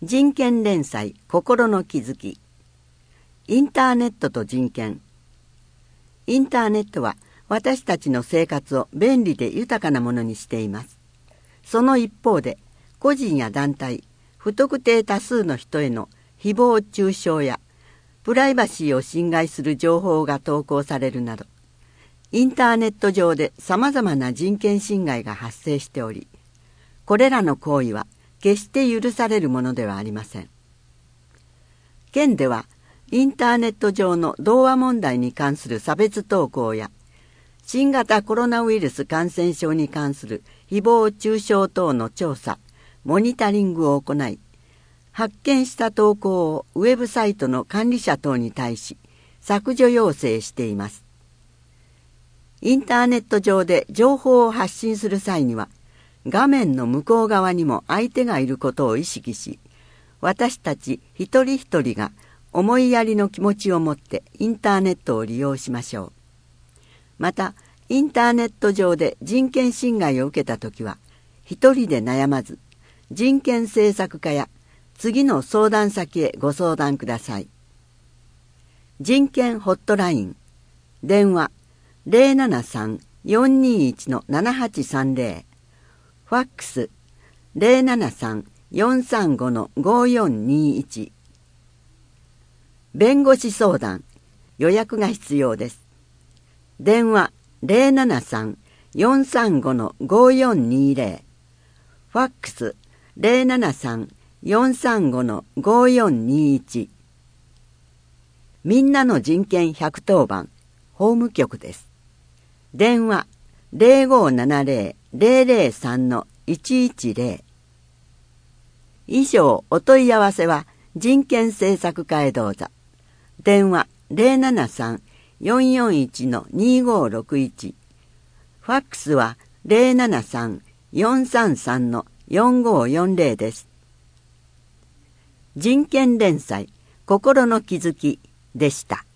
人権連載心の気づき。インターネットと人権。インターネットは私たちの生活を便利で豊かなものにしています。その一方で、個人や団体、不特定多数の人への誹謗中傷やプライバシーを侵害する情報が投稿されるなど、インターネット上で様々な人権侵害が発生しており、これらの行為は決して許されるものではありません。県では、インターネット上の同和問題に関する差別投稿や、新型コロナウイルス感染症に関する誹謗中傷等の調査、モニタリングを行い、発見した投稿をウェブサイトの管理者等に対し、削除要請しています。インターネット上で情報を発信する際には、画面の向こう側にも相手がいることを意識し、私たち一人一人が思いやりの気持ちを持ってインターネットを利用しましょう。また、インターネット上で人権侵害を受けたときは、一人で悩まず、人権政策課や次の相談先へご相談ください。人権ホットライン、電話 073-421-7830、ファックス 073-435-5421。弁護士相談、予約が必要です。電話 073-435-5420、ファックス 073-435-5421。みんなの人権110番、法務局です。電話 0570-003-110。以上お問い合わせは人権政策課へどうぞ。電話 073-441-2561。ファックスは 073-433-4540 です。人権連載心の気づきでした。